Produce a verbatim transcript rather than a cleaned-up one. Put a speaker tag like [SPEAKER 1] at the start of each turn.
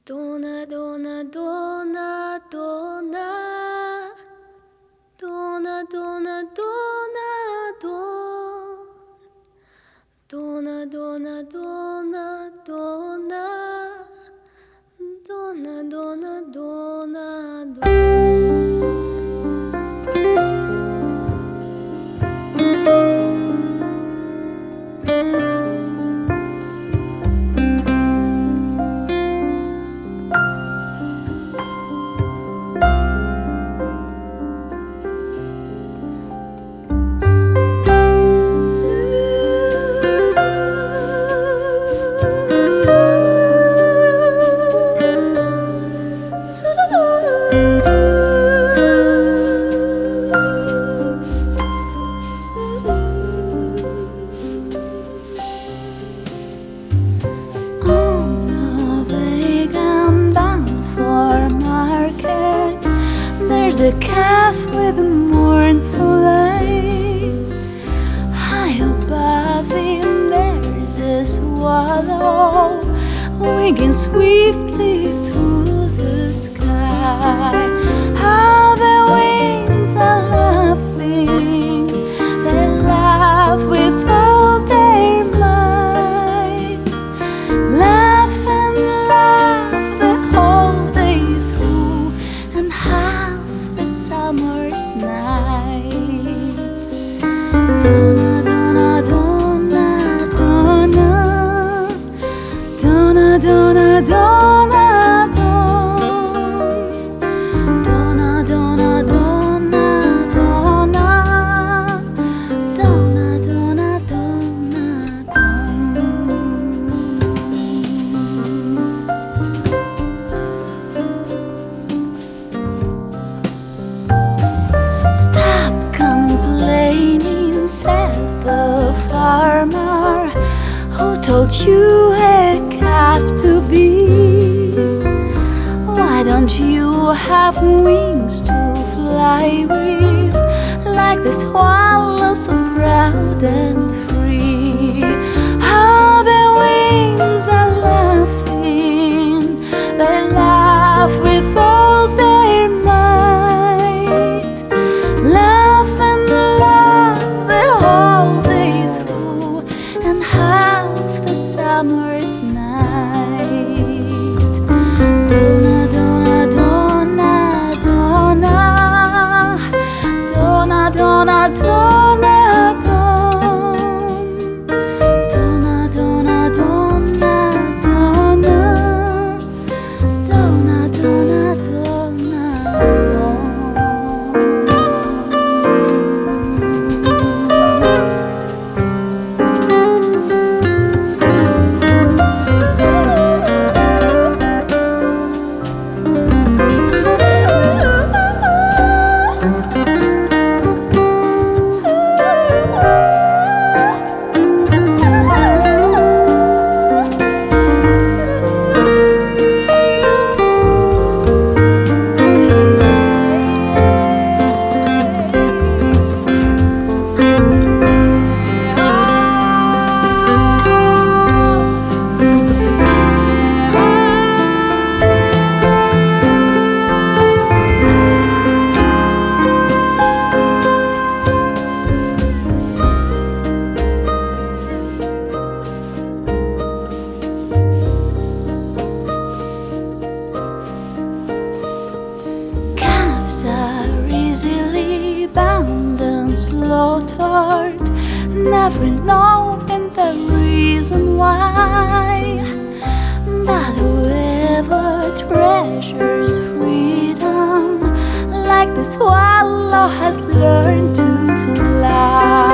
[SPEAKER 1] Donna, donna, donna, donna, donna, donna, donna, donna, donna, donna, donna, donna, donna, donna, donna.
[SPEAKER 2] There's a calf with a mournful light. High above him there's a swallow winging swiftly through the sky. How the winds are laughing, they laugh with all their might. Laugh and laugh the whole day through, and half the summer's night. Donna, donna, donna, donna, donna, donna, donna, donna, donna, donna, donna, donna, donna, donna, Stop complaining, said the farmer, who told you a calf to be. Why don't you have wings to fly with, like the swallow so proud and free? How the winds are laughing, they laugh with all their might. Laugh and laugh the whole day through, and half the summer's night. Donna, donna, donna, donna, donna, donna, donna, donna, donna, donna, donna, donna, donna, donna, donna. Are easily bound and slaughtered, never knowing the reason why. But whoever treasures freedom, like the swallow, has learned to fly.